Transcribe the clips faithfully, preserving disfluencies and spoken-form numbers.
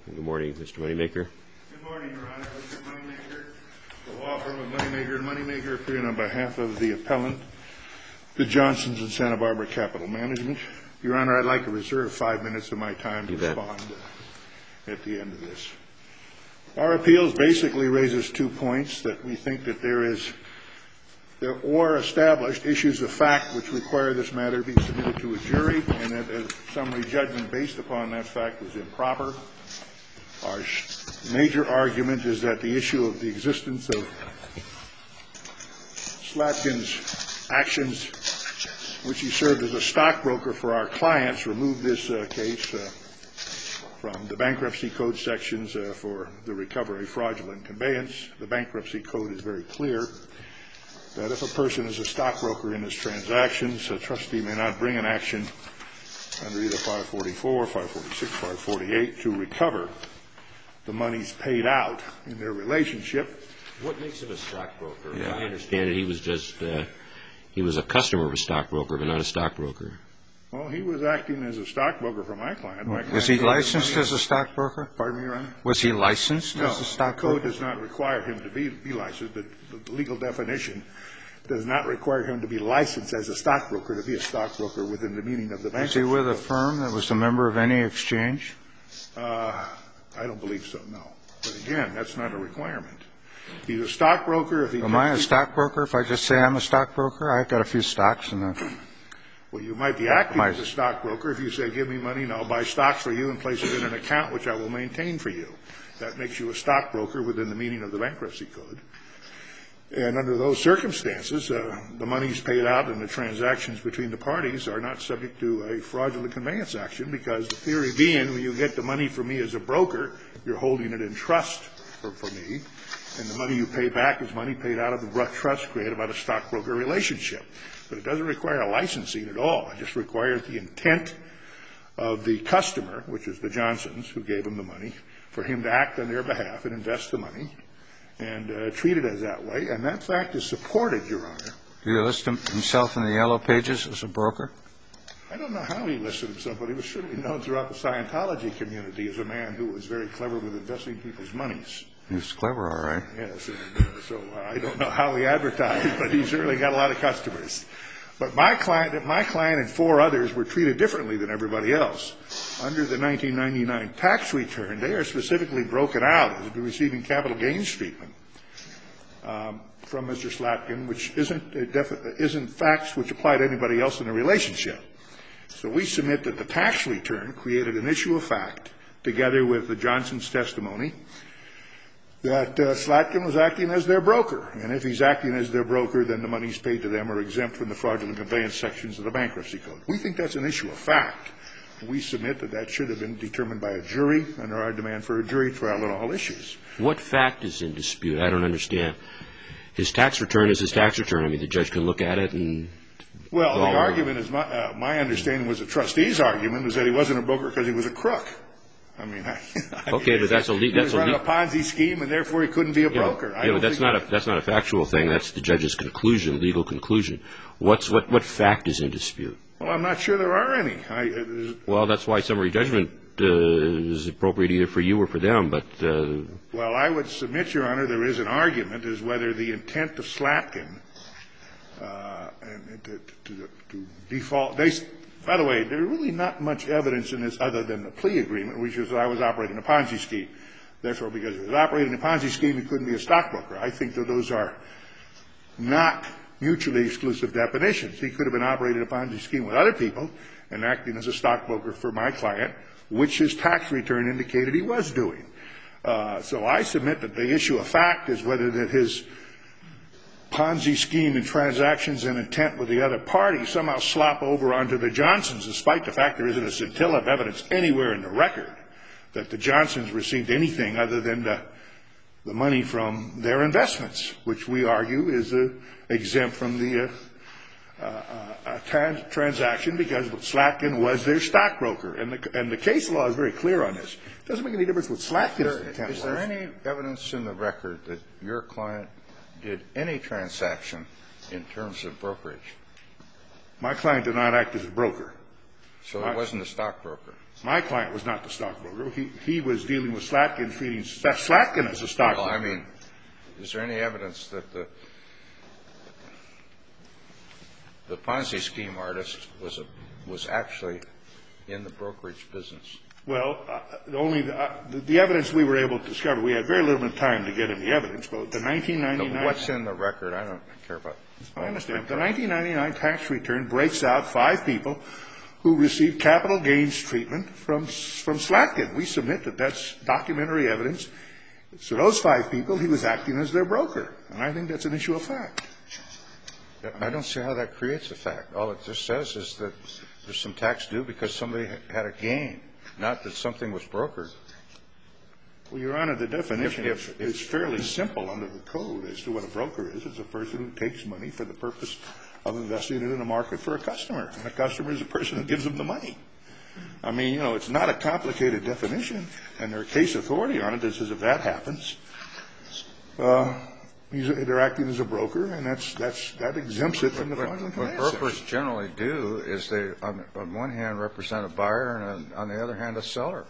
Good morning, Mister Moneymaker. Good morning, Your Honor. Mister Moneymaker, the law firm of Moneymaker and Moneymaker, appearing on behalf of the appellant, the Johnsons in Santa Barbara Capital Management. Your Honor, I'd like to reserve five minutes of my time to respond uh, at the end of this. Our appeals basically raises two points: that we think that there is there or established issues of fact which require this matter be submitted to a jury, and that a summary judgment based upon that fact was improper. Our major argument is that the issue of the existence of Slatkin's actions, which he served as a stockbroker for our clients, removed this uh, case uh, from the bankruptcy code sections uh, for the recovery of fraudulent conveyance. The bankruptcy code is very clear that if a person is a stockbroker in his transactions, a trustee may not bring an action under either five forty-four, five forty-six, five forty-eight to recover the monies paid out in their relationship. What makes him a stockbroker? Yeah. I understand that he was just uh, he was a customer of a stockbroker, but not a stockbroker. Well, he was acting as a stockbroker for my client. My client was he licensed as a stockbroker? Pardon me, Your Honor? Was he licensed no, as a stockbroker? The code does not require him to be, be licensed. The, the legal definition does not require him to be licensed as a stockbroker to be a stockbroker within the meaning of the bankruptcy Was he with code. a firm that was a member of any exchange? Uh, I don't believe so, no. But again, that's not a requirement. He's a stockbroker. If he Am I a stockbroker if I just say I'm a stockbroker? I've got a few stocks in the... Well, you might be acting as a stockbroker if you say, give me money and I'll buy stocks for you and place it in an account which I will maintain for you. That makes you a stockbroker within the meaning of the bankruptcy code. And under those circumstances, uh, the monies paid out and the transactions between the parties are not subject to a fraudulent conveyance action, because the theory being, when you get the money from me as a broker, you're holding it in trust for, for me, and the money you pay back is money paid out of the trust created by the stockbroker relationship. But it doesn't require a licensing at all. It just requires the intent of the customer, which is the Johnsons who gave him the money, for him to act on their behalf and invest the money and uh, treat it as that way. And that fact is supported, Your Honor. Did he list himself in the yellow pages as a broker? I don't know how he listed himself, but he was certainly known throughout the Scientology community as a man who was very clever with investing people's monies. He was clever, all right. Yes, and, uh, so I don't know how he advertised, but he certainly got a lot of customers. But my client, my client and four others were treated differently than everybody else. Under the nineteen ninety-nine tax return, they are specifically broken out as receiving capital gains treatment um, from Mister Slatkin, which isn't, a defi- isn't facts which apply to anybody else in the relationship. So we submit that the tax return created an issue of fact, together with the Johnson's testimony, that uh, Slatkin was acting as their broker. And if he's acting as their broker, then the monies paid to them are exempt from the fraudulent conveyance sections of the bankruptcy code. We think that's an issue of fact. We submit that that should have been determined by a jury under our demand for a jury trial on all issues. What fact is in dispute? I don't understand. His tax return is his tax return. I mean, the judge can look at it and... Well, the argument is, my, uh, my understanding was the trustee's argument was that he wasn't a broker because he was a crook. I mean, I, I okay, mean, but that's a le- he that's was a running le- a Ponzi scheme, and therefore he couldn't be a broker. Yeah, I yeah don't but that's think not a that's not a factual thing. That's the judge's conclusion, legal conclusion. What's what what fact is in dispute? Well, I'm not sure there are any. I, uh, well, that's why summary judgment uh, is appropriate either for you or for them. But uh, well, I would submit, Your Honor, there is an argument as whether the intent of Slatkin uh, and to, to, to default. They, by the way, there's really not much evidence in this other than the plea agreement, which is that I was operating a Ponzi scheme. Therefore, because he was operating a Ponzi scheme, he couldn't be a stockbroker. I think that those are not mutually exclusive definitions. He could have been operating a Ponzi scheme with other people and acting as a stockbroker for my client, which his tax return indicated he was doing. Uh, so I submit that the issue of fact is whether that his Ponzi scheme and transactions and intent with the other party somehow slop over onto the Johnsons, despite the fact there isn't a scintilla of evidence anywhere in the record that the Johnsons received anything other than the, the money from their investments, which we argue is uh, exempt from the uh, uh, uh, trans- transaction because Slatkin was their stockbroker. And the, and the case law is very clear on this. It doesn't make any difference what Slatkin's intent was. Is there any evidence in the record that your client did any transaction in terms of brokerage? My client did not act as a broker. So he wasn't a stockbroker? My client was not the stockbroker. He, he was dealing with Slatkin, treating Slatkin as a stockbroker. Well, I mean, is there any evidence that the the Ponzi scheme artist was a, was actually in the brokerage business? Well, uh, only the, uh, the, the evidence we were able to discover, we had very little time to get in the evidence, but the nineteen ninety-nine... No, what's in the record? I don't care about... I understand. The nineteen ninety-nine tax return breaks out five people who received capital gains treatment from, from Slatkin. We submit that that's documentary evidence. So those five people, he was acting as their broker. And I think that's an issue of fact. I don't see how that creates a fact. All it just says is that there's some tax due because somebody had a gain, not that something was brokered. Well, Your Honor, the definition if, if, is fairly simple under the code as to what a broker is. It's a person who takes money for the purpose of investing it in a market for a customer. And a customer is a person who gives them the money. I mean, you know, it's not a complicated definition. And there's case authority on it that says if that happens, uh, he's, they're acting as a broker, and that's, that's, that exempts it from the fraudulent conveyance section. What brokers generally do is they, on, on one hand, represent a buyer, and on, on the other hand, a seller.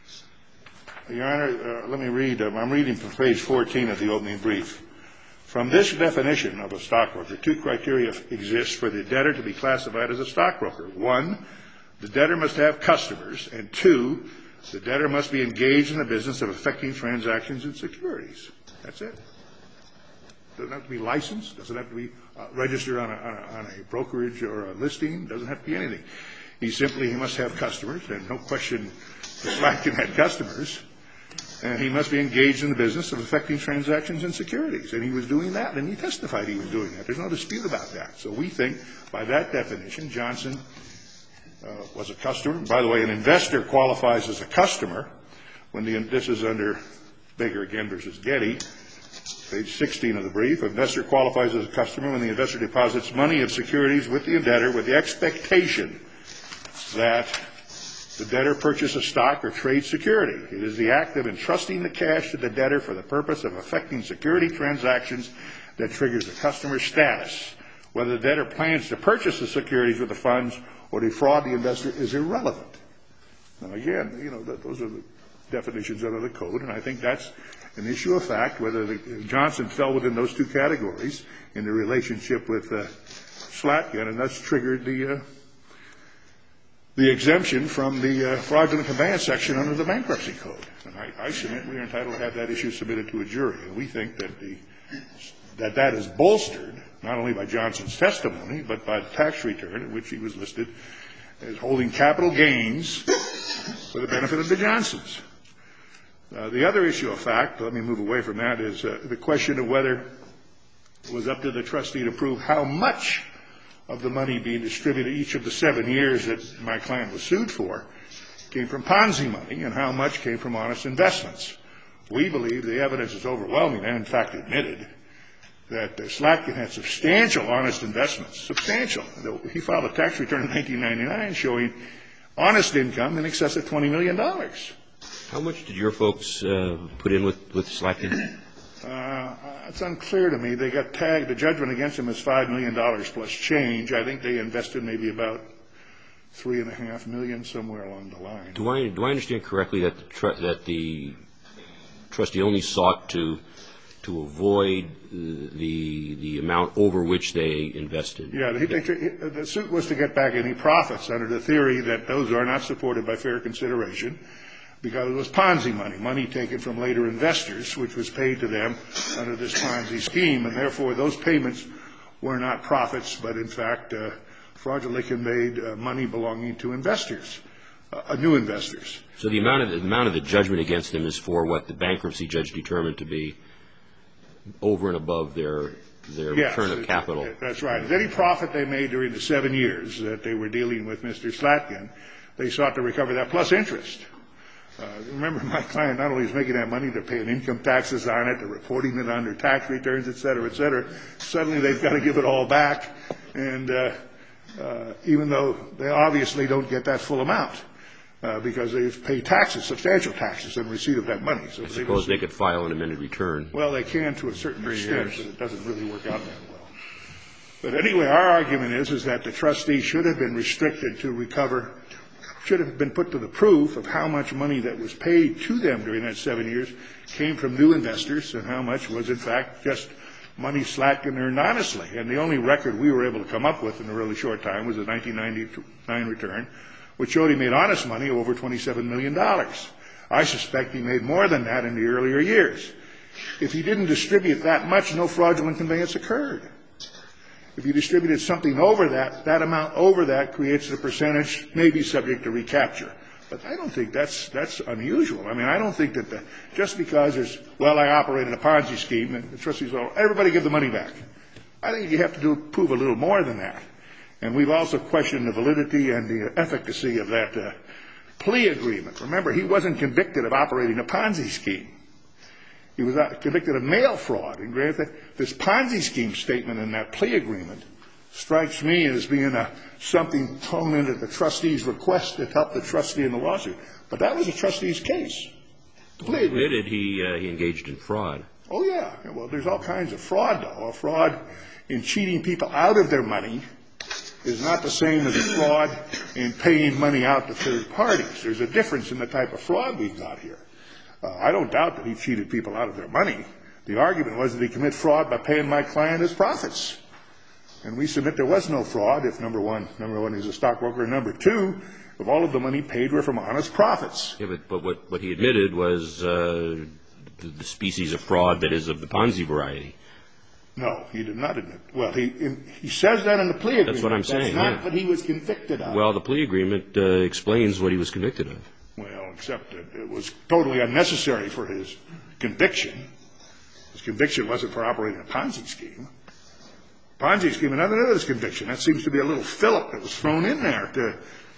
Your Honor, uh, let me read. Um, I'm reading from page fourteen of the opening brief. From this definition of a stockbroker, two criteria exist for the debtor to be classified as a stockbroker. One, the debtor must have customers, and two, the debtor must be engaged in the business of effecting transactions in securities. That's it. Doesn't have to be licensed. Doesn't have to be uh, registered on a, on, a, on a brokerage or a listing. Doesn't have to be anything. He simply he must have customers, and no question Slatkin had customers. And he must be engaged in the business of effecting transactions in securities. And he was doing that, and he testified he was doing that. There's no dispute about that. So we think, by that definition, Johnson uh, was a customer. By the way, an investor qualifies as a customer when the, this is under Baker again versus Getty, page sixteen of the brief. Investor qualifies as a customer when the investor deposits money of securities with the debtor with the expectation that the debtor purchase a stock or trade security. It is the act of entrusting the cash to the debtor for the purpose of effecting security transactions that triggers the customer's status. Whether the debtor plans to purchase the securities with the funds or defraud the investor is irrelevant. Now, again, you know, that, those are the definitions under the code, and I think that's an issue of fact, whether the, Johnson fell within those two categories in the relationship with uh, Slatkin, and that's triggered the... Uh, the exemption from the uh, fraudulent conveyance section under the bankruptcy code. And I, I submit we are entitled to have that issue submitted to a jury. And we think that the, that, that is bolstered not only by Johnson's testimony, but by the tax return in which he was listed as holding capital gains for the benefit of the Johnsons. Uh, the other issue of fact, let me move away from that, is uh, the question of whether it was up to the trustee to prove how much of the money being distributed each of the seven years that my client was sued for came from Ponzi money and how much came from honest investments. We believe the evidence is overwhelming and, in fact, admitted that uh, Slatkin had substantial honest investments, substantial. He filed a tax return in nineteen ninety-nine showing honest income in excess of twenty million dollars. How much did your folks uh, put in with, with Slatkin? Uh, it's unclear to me. They got tagged. The judgment against them is five million dollars plus change. I think they invested maybe about three and a half million somewhere along the line. Do I do I understand correctly that the tr- that the trustee only sought to to avoid the the amount over which they invested? Yeah, they, they, the suit was to get back any profits under the theory that those are not supported by fair consideration, because it was Ponzi money, money taken from later investors, which was paid to them under this Ponzi scheme, and therefore those payments were not profits, but in fact uh, fraudulently conveyed uh, money belonging to investors, uh, new investors. So the amount of the amount of the judgment against them is for what the bankruptcy judge determined to be over and above their their yes, return of capital. That's right. Any profit they made during the seven years that they were dealing with Mister Slatkin, they sought to recover that plus interest. Uh, remember, my client not only is making that money, they're paying income taxes on it, they're reporting it on their tax returns, et cetera, et cetera. Suddenly they've got to give it all back, and uh, uh, even though they obviously don't get that full amount uh, because they've paid taxes, substantial taxes, in receipt of that money. So I suppose they, they could file an amended return. Well, they can to a certain extent, but it doesn't really work out that well. But anyway, our argument is, is that the trustee should have been restricted to recover should have been put to the proof of how much money that was paid to them during that seven years came from new investors and how much was, in fact, just money Slatkin earned honestly. And the only record we were able to come up with in a really short time was the nineteen ninety-nine return, which showed he made honest money of over twenty-seven million dollars. I suspect he made more than that in the earlier years. If he didn't distribute that much, no fraudulent conveyance occurred. If you distributed something over that, that amount over that creates a percentage maybe subject to recapture. But I don't think that's that's unusual. I mean, I don't think that the, just because there's, well, I operated a Ponzi scheme, and the trustees, well, everybody give the money back. I think you have to do, prove a little more than that. And we've also questioned the validity and the efficacy of that uh, plea agreement. Remember, he wasn't convicted of operating a Ponzi scheme. He was convicted of mail fraud. And granted, this Ponzi scheme statement in that plea agreement strikes me as being a, something thrown into the trustee's request to help the trustee in the lawsuit. But that was a trustee's case. The plea agreement. Admitted he, uh, he engaged in fraud. Oh, yeah. Well, there's all kinds of fraud, though. A fraud in cheating people out of their money is not the same as a fraud in paying money out to third parties. There's a difference in the type of fraud we've got here. Uh, I don't doubt that he cheated people out of their money. The argument was that he commit fraud by paying my client his profits. And we submit there was no fraud if, number one, number one, he's a stockbroker, and number two, if all of the money paid were from honest profits. Yeah, but, but what, what he admitted was uh, the, the species of fraud that is of the Ponzi variety. No, he did not admit. Well, he in, he says that in the plea agreement. That's what I'm saying. That's not yeah. what he was convicted of. Well, the plea agreement uh, explains what he was convicted of. Well, except that it was totally unnecessary for his conviction. His conviction wasn't for operating a Ponzi scheme. Ponzi scheme had nothing to do with his conviction. That seems to be a little fillip that was thrown in there to,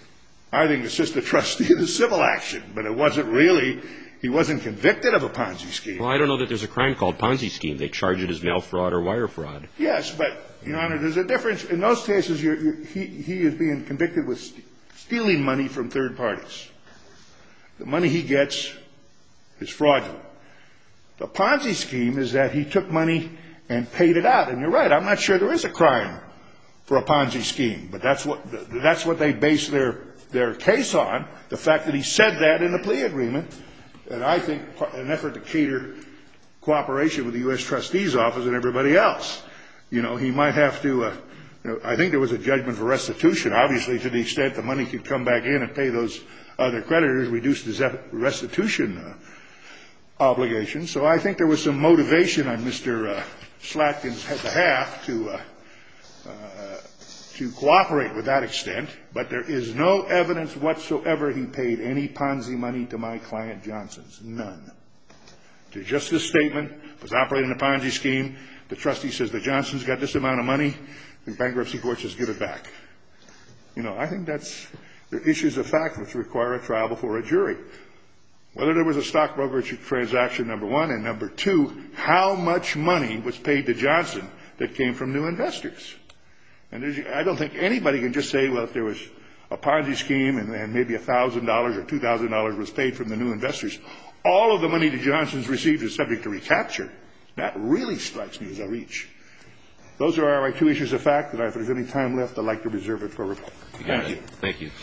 I think, assist the trustee in the civil action. But it wasn't really, he wasn't convicted of a Ponzi scheme. Well, I don't know that there's a crime called Ponzi scheme. They charge it as mail fraud or wire fraud. Yes, but, Your Honor, there's a difference. In those cases, you're, you're, he, he is being convicted with st- stealing money from third parties. The money he gets is fraudulent. The Ponzi scheme is that he took money and paid it out. And you're right, I'm not sure there is a crime for a Ponzi scheme, but that's what that's what they base their their case on, the fact that he said that in the plea agreement. And I think an effort to cater cooperation with the U S Trustee's Office and everybody else. You know, he might have to, uh, you know, I think there was a judgment for restitution, obviously, to the extent the money could come back in and pay those other creditors, reduced his restitution uh, obligation. So I think there was some motivation on Mister Uh, Slatkin's behalf to uh, uh, to cooperate with that extent, but there is no evidence whatsoever he paid any Ponzi money to my client Johnson's. None. To just this statement, was operating a Ponzi scheme. The trustee says the Johnsons got this amount of money. The bankruptcy court says give it back. You know, I think that's the issues of fact which require a trial before a jury. Whether there was a stockbroker transaction, number one, and number two, how much money was paid to Johnson that came from new investors. And I don't think anybody can just say, well, if there was a Ponzi scheme and, and maybe one thousand dollars or two thousand dollars was paid from the new investors, all of the money that Johnson's received is subject to recapture. That really strikes me as a reach. Those are our two issues of fact, and if there's any time left, I'd like to reserve it for rebuttal. Thank you. Thank you.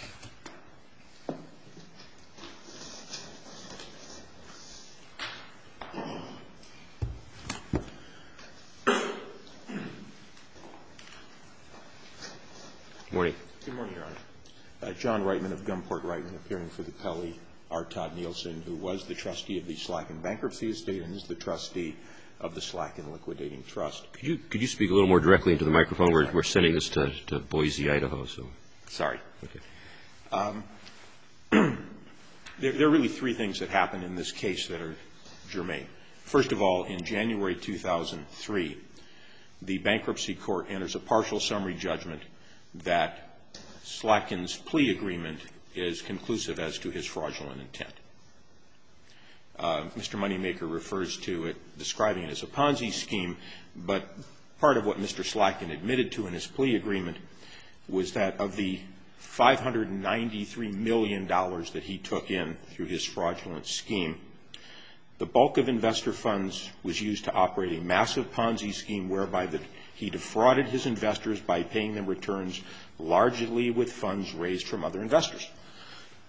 Good morning. Good morning, Your Honor. Uh, John Reitman of Gumport Reitman, appearing for the Pelley, R. Todd Nielsen, who was the trustee of the Slacken Bankruptcy Estate and is the trustee of the Slacken Liquidating Trust. Could you could you speak a little more directly into the microphone? We're we're sending this to, to Boise, Idaho. So sorry. Okay. Um, there, there are really three things that happened in this case that are germane. First of all, in January two thousand three, the bankruptcy court enters a partial summary judgment that Slacken's plea agreement is conclusive as to his fraudulent intent. Uh, Mister Moneymaker refers to it, describing it as a Ponzi scheme, but part of what Mister Slacken admitted to in his plea agreement was that of the five hundred ninety-three million dollars that he took in through his fraudulent scheme, the bulk of investor funds was used to operate a massive Ponzi scheme whereby the, he defrauded his investors by paying them returns largely with funds raised from other investors.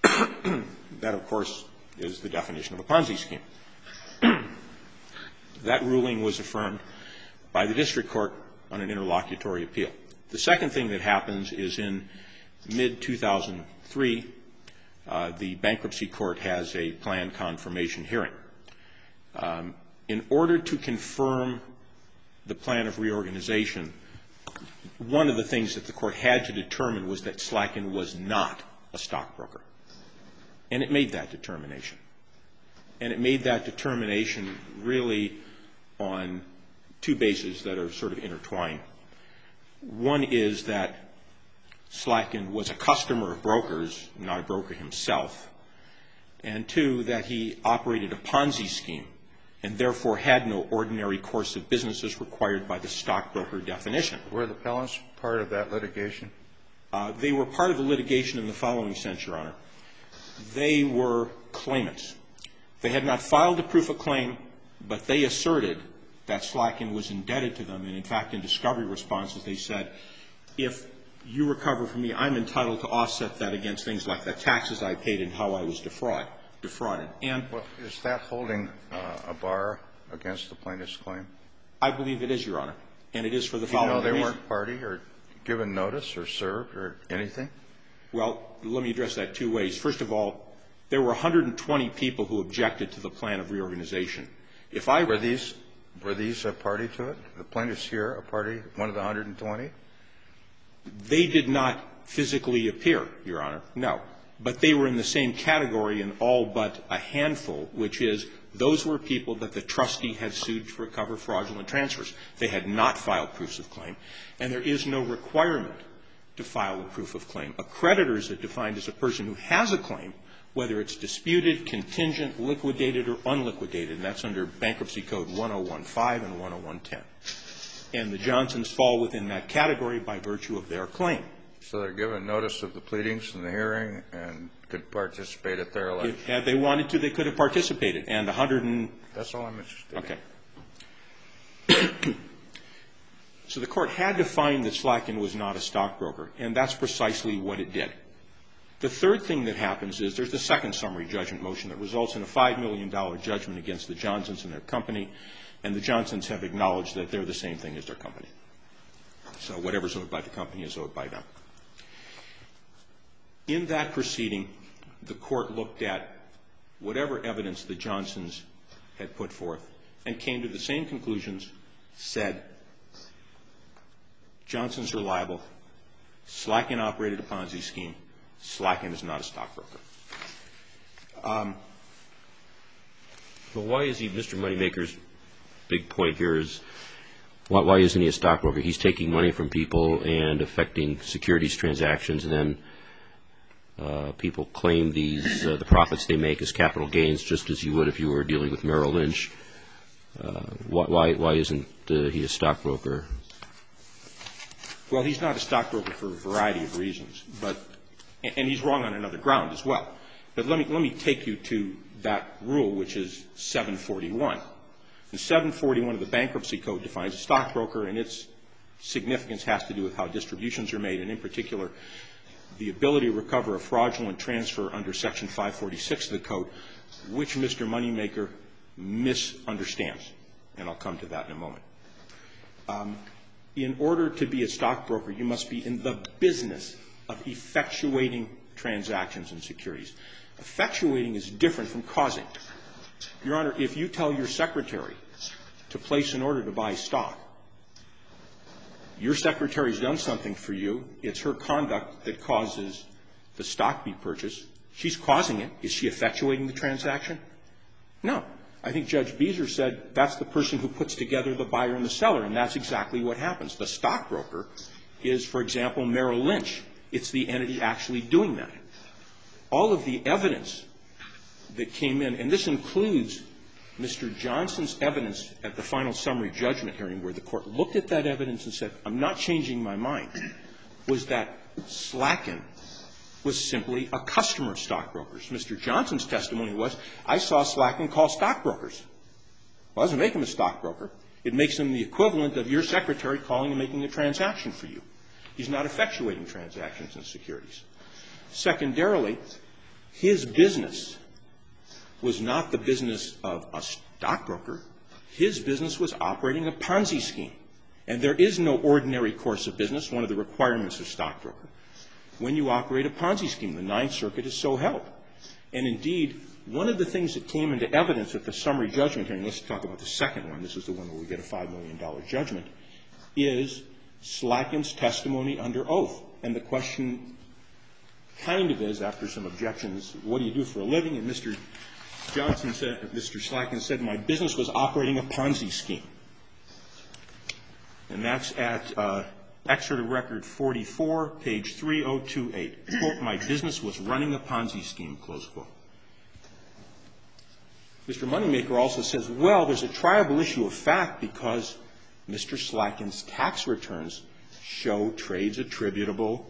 That, of course, is the definition of a Ponzi scheme. That ruling was affirmed by the district court on an interlocutory appeal. The second thing that happens is in mid two thousand three, uh, the bankruptcy court has a planned confirmation hearing. Um, in order to confirm the plan of reorganization, one of the things that the court had to determine was that Slacken was not a stockbroker. And it made that determination. And it made that determination really on two bases that are sort of intertwined. One is that Slacken was a customer of brokers, not a broker himself. And two, that he operated a Ponzi scheme and therefore had no ordinary course of business as required by the stockbroker definition. Were the appellants part of that litigation? Uh, they were part of the litigation in the following sense, Your Honor. They were claimants. They had not filed a proof of claim, but they asserted that Slacken was indebted to them. And, in fact, in discovery responses, they said, if you recover from me, I'm entitled to offset that against things like the taxes I paid and how I was defraud, defrauded. And well, is that holding uh, a bar against the plaintiff's claim? I believe it is, Your Honor. And it is for the following reason. Even though they weren't party or given notice or served or anything? Well, let me address that two ways. First of all, there were one hundred twenty people who objected to the plan of reorganization. If I were these were these a party to it? The plaintiffs here a party, one of the one hundred twenty? They did not physically appear, Your Honor, no. But they were in the same category in all but a handful, which is those were people that the trustee had sued to recover fraudulent transfers. They had not filed proofs of claim, and there is no requirement to file a proof of claim. A creditor is defined as a person who has a claim, whether it's disputed, contingent, liquidated, or unliquidated, and that's under Bankruptcy Code one oh one five and one oh one ten. And the Johnsons fall within that category by virtue of their claim. So they're given notice of the pleadings and the hearing and could participate at their election? If had they wanted to, they could have participated. And one hundred and That's all I'm interested okay. in. So the court had to find that Slacken was not a stockbroker, and that's precisely what it did. The third thing that happens is there's the second summary judgment motion that results in a five million dollars judgment against the Johnsons and their company, and the Johnsons have acknowledged that they're the same thing as their company. So whatever's owed by the company is owed by them. In that proceeding, the court looked at whatever evidence the Johnsons had put forth and came to the same conclusions, said Johnsons are liable, Slacken operated a Ponzi scheme, Slacken is not a stockbroker. Um, Well, why is he, Mister Moneymaker's big point here is, why, why isn't he a stockbroker? He's taking money from people and affecting securities transactions, and then uh, people claim these uh, the profits they make as capital gains, just as you would if you were dealing with Merrill Lynch. Uh, why, why, why isn't uh, he a stockbroker? Well, he's not a stockbroker for a variety of reasons, but and he's wrong on another ground as well. But let me let me take you to that rule, which is seven forty-one. And seven forty-one of the Bankruptcy Code defines a stockbroker, and its significance has to do with how distributions are made, and in particular, the ability to recover a fraudulent transfer under Section five forty-six of the Code, which Mister Moneymaker misunderstands. And I'll come to that in a moment. Um, in order to be a stockbroker, you must be in the business of effectuating transactions and securities. Effectuating is different from causing. Your Honor, if you tell your secretary to place an order to buy stock, your secretary's done something for you. It's her conduct that causes the stock be purchased. She's causing it. Is she effectuating the transaction? No. I think Judge Beezer said that's the person who puts together the buyer and the seller, and that's exactly what happens. The stockbroker is, for example, Merrill Lynch. It's the entity actually doing that. All of the evidence that came in, and this includes Mister Johnson's evidence at the final summary judgment hearing where the court looked at that evidence and said, I'm not changing my mind, was that Slacken was simply a customer of stockbrokers. Mister Johnson's testimony was, I saw Slacken call stockbrokers. Well, it doesn't make him a stockbroker. It makes him the equivalent of your secretary calling and making a transaction for you. He's not effectuating transactions and securities. Secondarily, His business was not the business of a stockbroker. His business was operating a Ponzi scheme. And there is no ordinary course of business, one of the requirements of stockbroker, when you operate a Ponzi scheme. The Ninth Circuit is so held. And indeed, one of the things that came into evidence at the summary judgment hearing, let's talk about the second one, this is the one where we get a five million dollars judgment, is Slatkin's testimony under oath. And the question kind of is, after some objections, what do you do for a living? And Mister Johnson said, Mister Slatkin said, my business was operating a Ponzi scheme. And that's at uh, Excerpt of Record forty-four, page three oh two eight. Quote, my business was running a Ponzi scheme, close quote. Mister Moneymaker also says, well, there's a triable issue of fact because Mister Slatkin's tax returns show trades attributable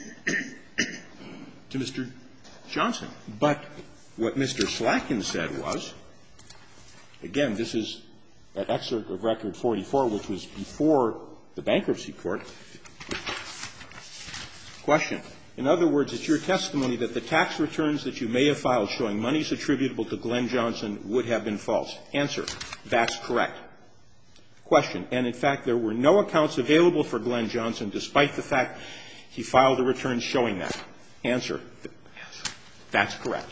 to Mister Johnson. But what Mister Slatkin said was, again, this is at Excerpt of Record forty-four, which was before the bankruptcy court. Question. In other words, it's your testimony that the tax returns that you may have filed showing monies attributable to Glenn Johnson would have been false. Answer. That's correct. Question. And in fact, there were no accounts available for Glenn Johnson despite the fact he filed a return showing that. Answer. That's correct.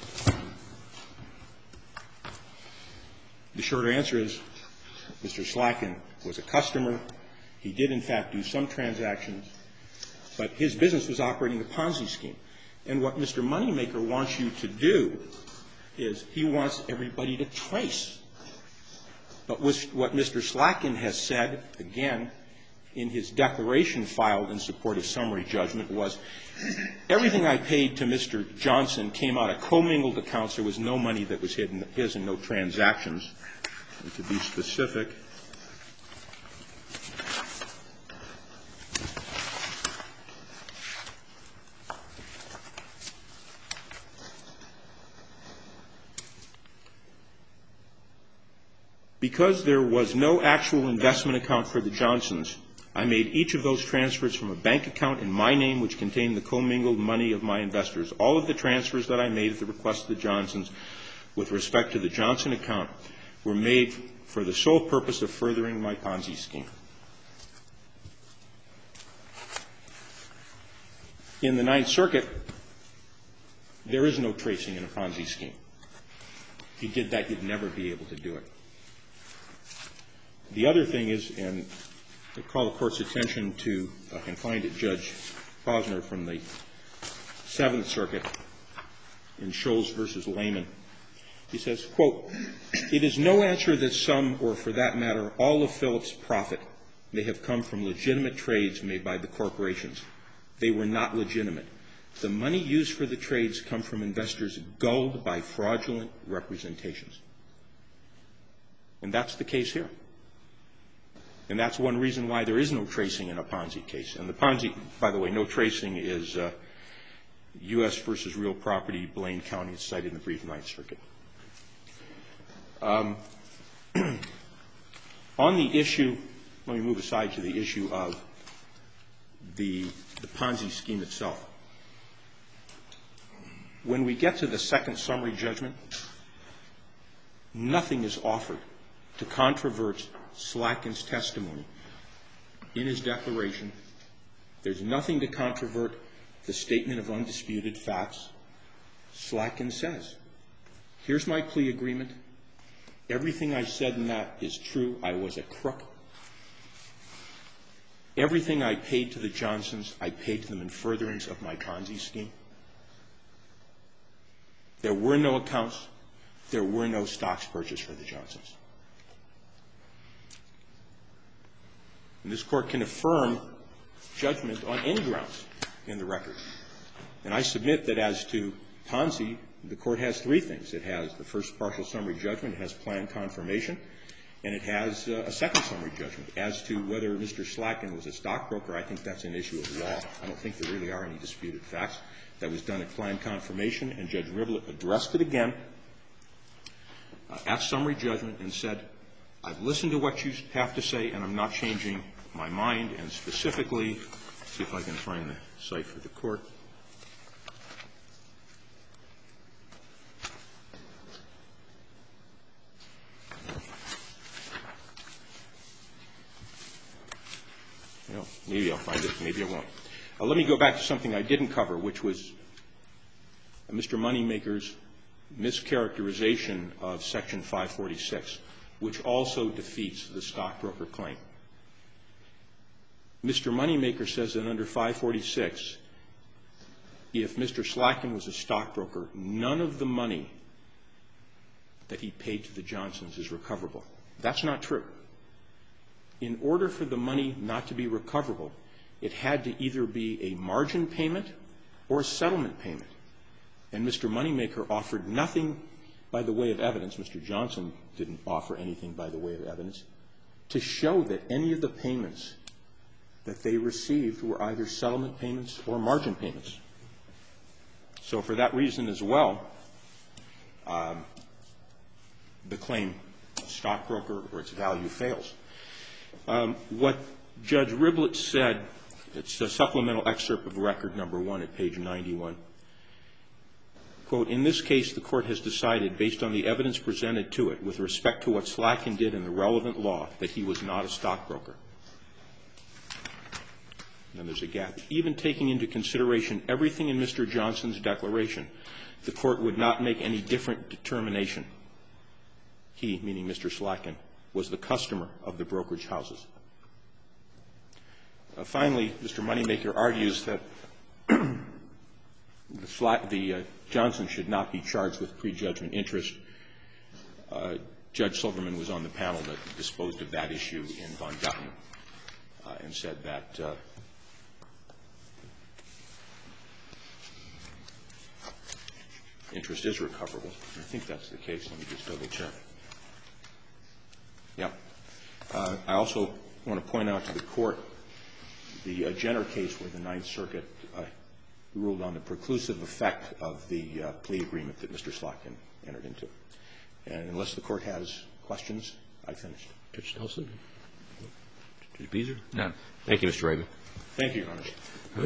The shorter answer is Mister Slatkin was a customer. He did, in fact, do some transactions, but his business was operating a Ponzi scheme. And what Mister Moneymaker wants you to do is he wants everybody to trace. But what Mister Slatkin has said, again, in his declaration filed in support of summary judgment was, everything I paid to Mister Johnson came out of commingled accounts. There was no money that was hidden, his and no transactions. And to be specific, because there was no actual investment account for the Johnsons, I made each of those transfers from a bank account in my name which contained the commingled money of my investors. All of the transfers that I made at the request of the Johnsons with respect to the Johnson account were made for the sole purpose of furthering my Ponzi scheme. In the Ninth Circuit, there is no tracing in a Ponzi scheme. If you did that, you'd never be able to do it. The other thing is, and I call the Court's attention to, I can find it, Judge Posner from the Seventh Circuit in Scholes versus Lehman. He says, quote, it is no answer that some, or for that matter, all of Phillips' profit may have come from legitimate trades made by the corporations. They were not legitimate. The money used for the trades come from investors gulled by fraudulent representations. And that's the case here. And that's one reason why there is no tracing in a Ponzi case. And the Ponzi, by the way, no tracing is uh, U S versus Real Property, Blaine County. It's cited in the brief Ninth Circuit. Um, on the issue, let me move aside to the issue of the, the Ponzi scheme itself. When we get to the second summary judgment, nothing is offered to controvert Slatkin's testimony in his declaration. There's nothing to controvert the statement of undisputed facts. Slatkin says, here's my plea agreement. Everything I said in that is true. I was a crook. Everything I paid to the Johnsons, I paid to them in furtherance of my Ponzi scheme. There were no accounts. There were no stocks purchased for the Johnsons. And this Court can affirm judgment on any grounds in the record. And I submit that as to Ponzi, the Court has three things. It has the first partial summary judgment, it has planned confirmation, and it has uh, a second summary judgment. As to whether Mister Slatkin was a stockbroker, I think that's an issue of law. I don't think there really are any disputed facts. That was done at planned confirmation, and Judge Rivlett addressed it again uh, at summary judgment and said, I've listened to what you have to say, and I'm not changing my mind. And specifically, see if I can find the site for the Court. You know, maybe I'll find it, maybe I won't. Uh, let me go back to something I didn't cover, which was Mister Moneymaker's mischaracterization of Section five forty-six, which also defeats the stockbroker claim. Mister Moneymaker says that under five forty-six, if Mister Slatkin was a stockbroker, none of the money that he paid to the Johnsons is recoverable. That's not true. In order for the money not to be recoverable, it had to either be a margin payment or a settlement payment. And Mister Moneymaker offered nothing by the way of evidence, Mister Johnson didn't offer anything by the way of evidence, to show that any of the payments that they received were either settlement payments or margin payments. So for that reason as well, um, the claim of stockbroker or its value fails. Um, what Judge Riblett said, it's a supplemental excerpt of record number one at page ninety-one. Quote, in this case, the court has decided, based on the evidence presented to it with respect to what Slatkin did in the relevant law, that he was not a stockbroker. And there's a gap. Even taking into consideration everything in Mister Johnson's declaration, the court would not make any different determination. He, meaning Mister Slatkin, was the customer of the brokerage houses. Uh, finally, Mister Moneymaker argues that the, Slat, the uh, Johnson should not be charged with prejudgment interest. Uh, Judge Silverman was on the panel that disposed of that issue in Von Gutten uh, and said that uh, interest is recoverable. I think that's the case. Let me just double check. Yeah. Uh, I also want to point out to the court the uh, Jenner case where the Ninth Circuit uh, ruled on the preclusive effect of the uh, plea agreement that Mister Slatkin entered into. And unless the court has questions, I finished. Judge Nelson? Judge Beezer? None. Thank you, Mister Raven. Thank you, Your Honor.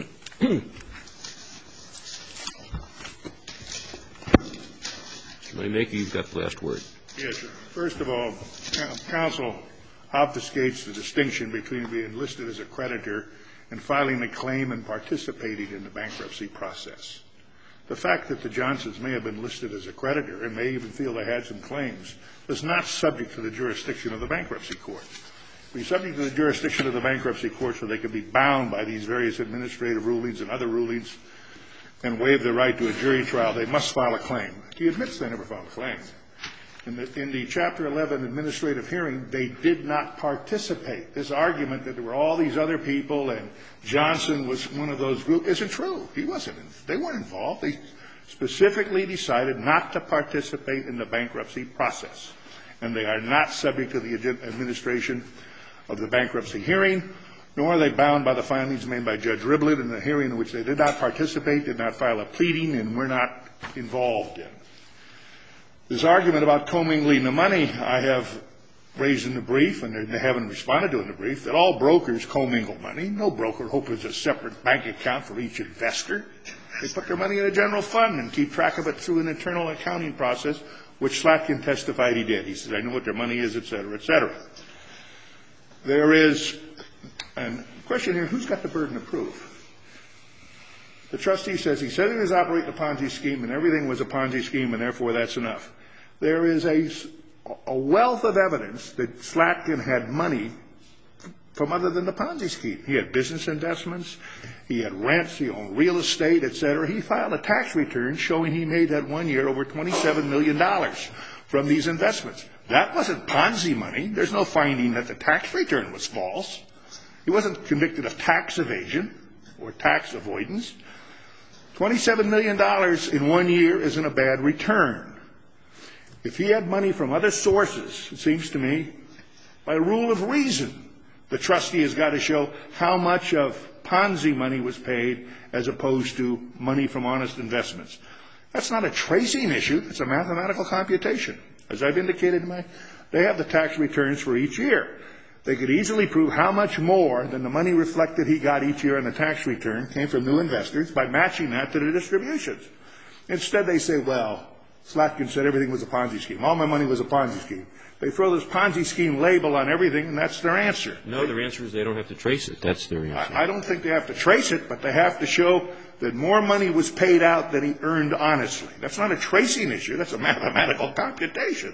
Mister Moneymaker, you've got the last word. Yes, sir. First of all, counsel obfuscates the distinction between being listed as a creditor and filing a claim and participating in the bankruptcy process. The fact that the Johnsons may have been listed as a creditor and may even feel they had some claims is not subject to the jurisdiction of the bankruptcy court. To be subject to the jurisdiction of the bankruptcy court so they could be bound by these various administrative rulings and other rulings and waive their right to a jury trial, they must file a claim. He admits they never filed a claim. In the, in the Chapter eleven administrative hearing, they did not participate. This argument that there were all these other people and Johnson was one of those groups isn't true. He wasn't. They weren't involved. They specifically decided not to participate in the bankruptcy process. And they are not subject to the administration of the bankruptcy hearing, nor are they bound by the findings made by Judge Riblett in the hearing in which they did not participate, did not file a pleading, and were not involved in. This argument about commingling the money I have raised in the brief, and they haven't responded to in the brief, that all brokers commingle money. No broker opens a separate bank account for each investor. They put their money in a general fund and keep track of it through an internal accounting process, which Slatkin testified he did. He says, I know what their money is, et cetera, et cetera. There is a question here, who's got the burden of proof? The trustee says he said he was operating a Ponzi scheme and everything was a Ponzi scheme and therefore that's enough. There is a, a wealth of evidence that Slatkin had money from other than the Ponzi scheme. He had business investments, he had rents, he owned real estate, et cetera. He filed a tax return showing he made that one year over twenty-seven million dollars from these investments. That wasn't Ponzi money. There's no finding that the tax return was false. He wasn't convicted of tax evasion or tax avoidance. twenty-seven million dollars in one year isn't a bad return. If he had money from other sources, it seems to me, by rule of reason, the trustee has got to show how much of Ponzi money was paid as opposed to money from honest investments. That's not a tracing issue. It's a mathematical computation. As I've indicated, in my, they have the tax returns for each year. They could easily prove how much more than the money reflected he got each year on the tax return came from new investors by matching that to the distributions. Instead, they say, well, Slatkin said everything was a Ponzi scheme. All my money was a Ponzi scheme. They throw this Ponzi scheme label on everything, and that's their answer. No, their answer is they don't have to trace it. That's their answer. I, I don't think they have to trace it, but they have to show that more money was paid out than he earned honestly. That's not a tracing issue. That's a mathematical computation.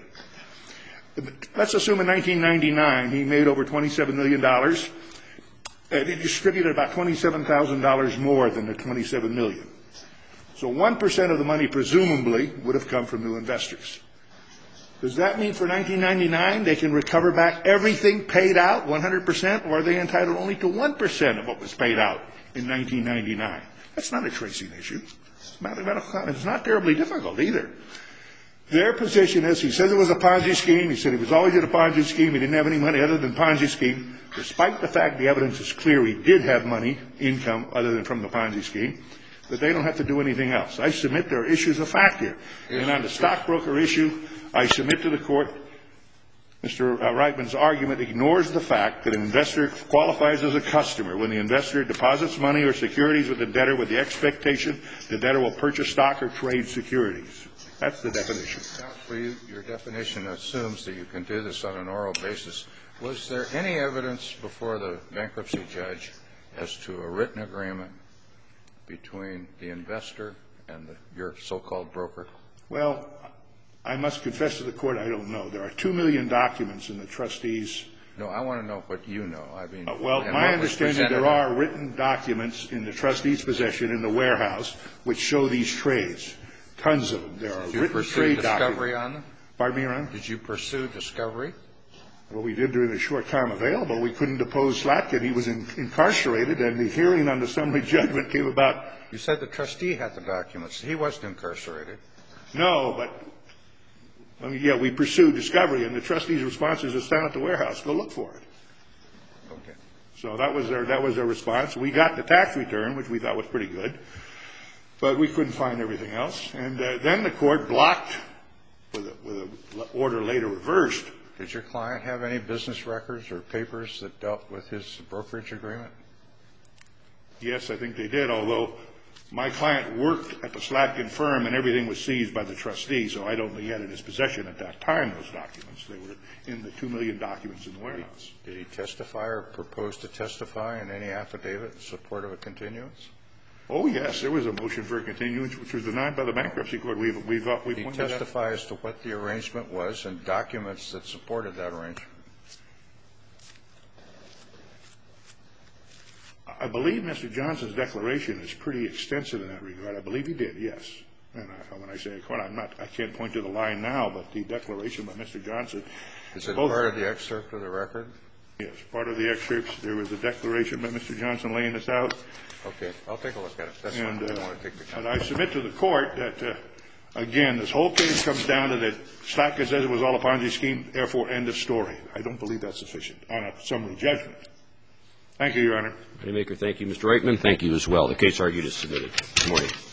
Let's assume in nineteen ninety-nine he made over twenty-seven million dollars, and he distributed about twenty-seven thousand dollars more than the twenty-seven million dollars. So one percent of the money presumably would have come from new investors. Does that mean for nineteen ninety-nine they can recover back everything paid out, one hundred percent, or are they entitled only to one percent of what was paid out in nineteen ninety-nine? That's not a tracing issue. It's mathematical. It's not terribly difficult either. Their position is he says it was a Ponzi scheme. He said he was always in a Ponzi scheme. He didn't have any money other than Ponzi scheme, despite the fact the evidence is clear he did have money, income, other than from the Ponzi scheme, that they don't have to do anything else. I submit there are issues of fact here. And on the stockbroker issue, I submit to the Court Mister Reitman's argument ignores the fact that an investor qualifies as a customer when the investor deposits money or securities with the debtor with the expectation the debtor will purchase stock or trade securities. That's the definition. For you, your definition assumes that you can do this on an oral basis. Was there any evidence before the bankruptcy judge as to a written agreement between the investor and the, your so-called broker? Well, I must confess to the Court I don't know. There are two million documents in the trustees. No, I want to know what you know. I mean, uh, well, my understanding there are written documents in the trustees' possession in the warehouse which show these trades. Tons of them. There are Did you written pursue trade discovery documents. on them? Pardon me, Your Honor? Did you pursue discovery? Well, we did during the short time available. We couldn't depose Slatkin. He was in, incarcerated, and the hearing on the summary judgment came about. You said the trustee had the documents. He wasn't incarcerated. No, but, I mean, yeah, we pursued discovery, and the trustee's response is it's down at the warehouse. Go look for it. Okay. So that was their, that was their response. We got the tax return, which we thought was pretty good, but we couldn't find everything else. And uh, then the Court blocked, with a, with an order later reversed. Did your client have any business records or papers that dealt with his brokerage agreement? Yes, I think they did, although my client worked at the Slatkin firm and everything was seized by the trustee, so I don't think he had in his possession at that time those documents. They were in the two million documents in the warehouse. Did he testify or propose to testify in any affidavit in support of a continuance? Oh, yes. There was a motion for a continuance, which was denied by the bankruptcy court. We've, we've, uh, we've Did he pointed testify out. as to what the arrangement was and documents that supported that arrangement? I believe Mister Johnson's declaration is pretty extensive in that regard. I believe he did, yes. And I, when I say a court, I'm not, I can't point to the line now, but the declaration by Mister Johnson. Is it part of the excerpt of the record? Yes, part of the excerpts. There was a declaration by Mister Johnson laying this out. Okay, I'll take a look at it. That's and, fine. I uh, don't want to take the time. And I submit to the court that, uh, again, this whole case comes down to that Slatkin says it was all a Ponzi scheme, therefore end of story. I don't believe that's sufficient on a summary judgment. Thank you, Your Honor. Moneymaker, thank you. Mister Reitman, thank you as well. The case argued is submitted. Good morning.